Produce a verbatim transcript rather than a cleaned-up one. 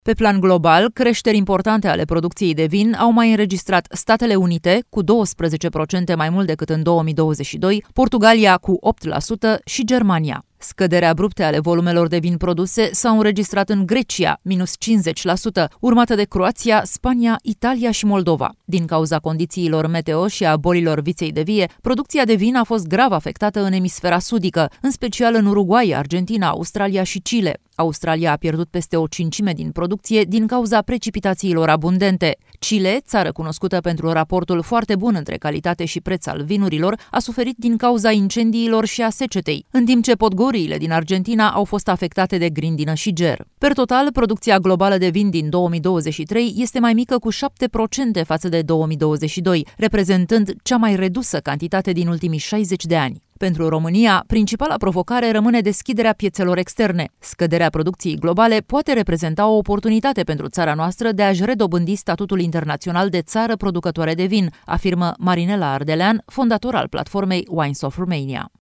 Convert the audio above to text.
Pe plan global, creșteri importante ale producției de vin au mai înregistrat Statele Unite, cu douăsprezece la sută mai mult decât în două mii douăzeci și doi, Portugalia cu opt la sută și Germania. Scăderi abrupte ale volumelor de vin produse s-au înregistrat în Grecia, minus cincizeci la sută, urmată de Croația, Spania, Italia și Moldova. Din cauza condițiilor meteo și a bolilor viței de vie, producția de vin a fost grav afectată în emisfera sudică, în special în Uruguay, Argentina, Australia și Chile. Australia a pierdut peste o cincime din producție din cauza precipitațiilor abundente. Chile, țară cunoscută pentru raportul foarte bun între calitate și preț al vinurilor, a suferit din cauza incendiilor și a secetei, în timp ce podgoriile din Argentina au fost afectate de grindină și ger. Per total, producția globală de vin din două mii douăzeci și trei este mai mică cu șapte la sută față de două mii douăzeci și doi, reprezentând cea mai redusă cantitate din ultimii șaizeci de ani. Pentru România, principala provocare rămâne deschiderea piețelor externe. Scăderea producției globale poate reprezenta o oportunitate pentru țara noastră de a-și redobândi statutul internațional de țară producătoare de vin, afirmă Marinela Ardelean, fondator al platformei Wines of Romania.